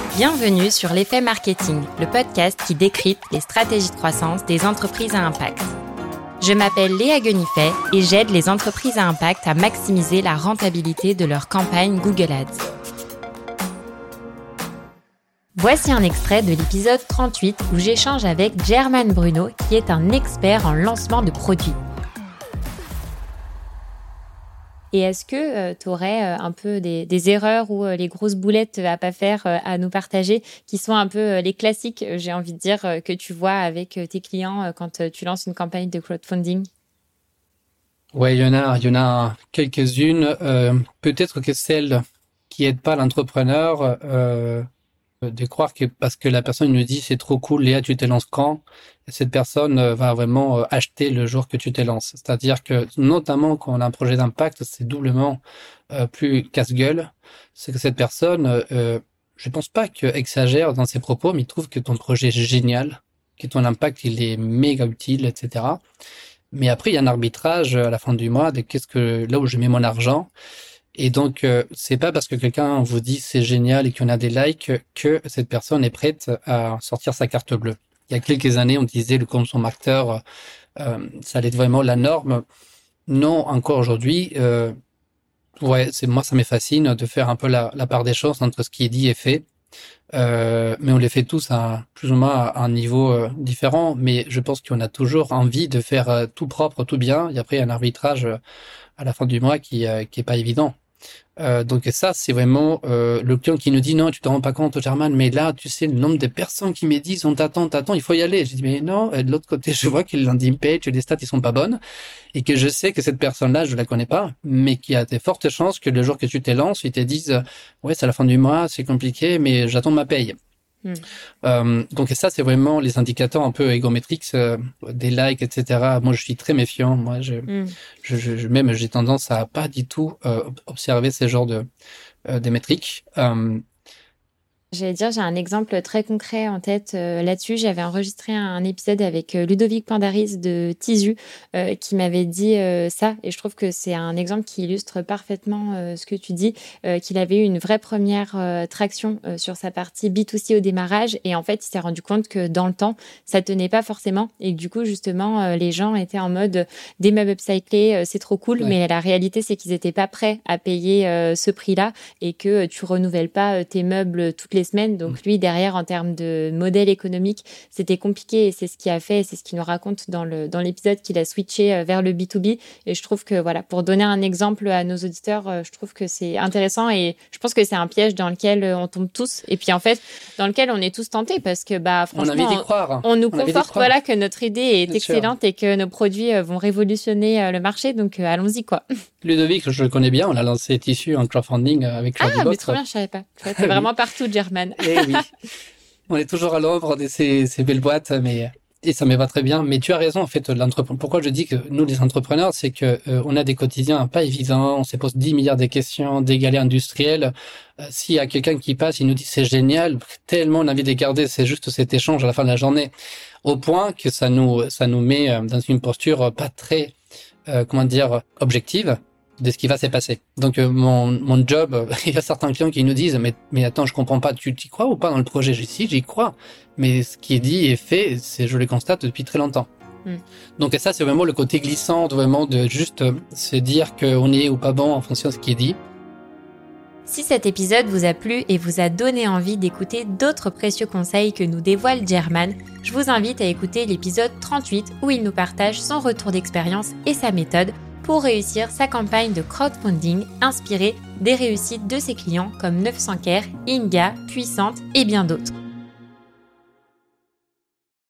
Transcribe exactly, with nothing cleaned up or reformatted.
Bienvenue sur l'effet marketing, le podcast qui décrypte les stratégies de croissance des entreprises à impact. Je m'appelle Léa Guenifet et j'aide les entreprises à impact à maximiser la rentabilité de leur campagne Google Ads. Voici un extrait de l'épisode trente-huit où j'échange avec German Bruno, qui est un expert en lancement de produits. Et est-ce que euh, tu aurais euh, un peu des, des erreurs ou euh, les grosses boulettes à pas faire euh, à nous partager, qui sont un peu euh, les classiques, euh, j'ai envie de dire, euh, que tu vois avec euh, tes clients euh, quand euh, tu lances une campagne de crowdfunding? Ouais, il y en a, il y en a quelques-unes. Euh, peut-être que celle qui aide pas l'entrepreneur, euh, de croire que parce que la personne nous dit c'est trop cool, Léa, tu te lances quand? Cette personne euh, va vraiment euh, acheter le jour que tu te lances. C'est-à-dire que notamment quand on a un projet d'impact, c'est doublement euh, plus casse-gueule. C'est que cette personne, euh, je pense pas que exagère dans ses propos, mais il trouve que ton projet est génial, que ton impact il est méga utile, et cetera. Mais après il y a un arbitrage à la fin du mois de qu'est-ce que là où je mets mon argent. Et donc, euh, c'est pas parce que quelqu'un vous dit c'est génial et qu'on a des likes que cette personne est prête à sortir sa carte bleue. Il y a quelques années, on disait le consommateur, euh, ça allait être vraiment la norme. Non, encore aujourd'hui, euh, ouais, c'est moi, ça me fascine de faire un peu la, la part des choses entre ce qui est dit et fait. Euh, mais on les fait tous à plus ou moins à un niveau euh, différent. Mais je pense qu'on a toujours envie de faire euh, tout propre, tout bien. Et après, il y a un arbitrage euh, à la fin du mois qui, euh, qui est pas évident. Euh, donc ça, c'est vraiment euh, le client qui nous dit non, tu te rends pas compte, German, mais là, tu sais, le nombre de personnes qui me disent on t'attend, t'attend, il faut y aller. Je dis mais non. Et de l'autre côté, je vois que le landing page, les stats, ils sont pas bonnes et que je sais que cette personne-là, je la connais pas, mais qu'il y a de fortes chances que le jour que tu te lances, ils te disent ouais, c'est à la fin du mois, c'est compliqué, mais j'attends ma paye. Hmm. Euh, donc ça, c'est vraiment les indicateurs un peu égométriques, euh, des likes, et cetera. Moi, je suis très méfiant. Moi, je, hmm. je, je, même j'ai tendance à pas du tout euh, observer ces genres de euh, des métriques. Euh, J'allais dire, j'ai un exemple très concret en tête euh, là-dessus. J'avais enregistré un épisode avec euh, Ludovic Pandaris de Tisu euh, qui m'avait dit euh, ça. Et je trouve que c'est un exemple qui illustre parfaitement euh, ce que tu dis, euh, qu'il avait eu une vraie première euh, traction euh, sur sa partie B deux C au démarrage. Et en fait, il s'est rendu compte que dans le temps, ça tenait pas forcément. Et que du coup, justement, euh, les gens étaient en mode des meubles upcyclés, euh, c'est trop cool. Ouais. Mais la réalité, c'est qu'ils étaient pas prêts à payer euh, ce prix-là et que euh, tu renouvelles pas euh, tes meubles toutes les semaines. Donc lui, derrière, en termes de modèle économique, c'était compliqué et c'est ce qu'il a fait et c'est ce qu'il nous raconte dans le dans l'épisode qu'il a switché vers le B deux B. Et je trouve que, voilà, pour donner un exemple à nos auditeurs, je trouve que c'est intéressant et je pense que c'est un piège dans lequel on tombe tous et puis en fait, dans lequel on est tous tentés parce que, bah, franchement, on, a envie d'y croire. on nous on conforte, voilà, que notre idée est Bien excellente sûr. Et que nos produits vont révolutionner le marché. Donc, allons-y, quoi. Ludovic, je le connais bien. On a lancé Tissu en crowdfunding avec Jordi Ah, Bot. mais trop bien, je savais pas. C'est vraiment partout, German. Eh oui. On est toujours à l'ombre de ces, ces belles boîtes, mais et ça me va très bien. Mais tu as raison, en fait, l'entrepreneur. Pourquoi je dis que nous, les entrepreneurs, c'est que euh, on a des quotidiens pas évidents. On se pose dix milliards de questions, des galères industrielles. Euh, s'il y a quelqu'un qui passe, il nous dit c'est génial, tellement on a envie de garder, c'est juste cet échange à la fin de la journée, au point que ça nous ça nous met dans une posture pas très euh, comment dire objective de ce qui va se passer. Donc euh, mon mon job, euh, il y a certains clients qui nous disent mais mais attends, je comprends pas, tu t'y crois ou pas dans le projet? Je dis si, j'y crois, mais ce qui est dit et fait, c'est je le constate depuis très longtemps. Mm. Donc et ça c'est vraiment le côté glissant, vraiment de juste euh, se dire qu'on est ou pas bon en fonction de ce qui est dit. Si cet épisode vous a plu et vous a donné envie d'écouter d'autres précieux conseils que nous dévoile German, je vous invite à écouter l'épisode trente-huit où il nous partage son retour d'expérience et sa méthode pour réussir sa campagne de crowdfunding inspirée des réussites de ses clients comme neuf cents Care, Inga, Puissante et bien d'autres.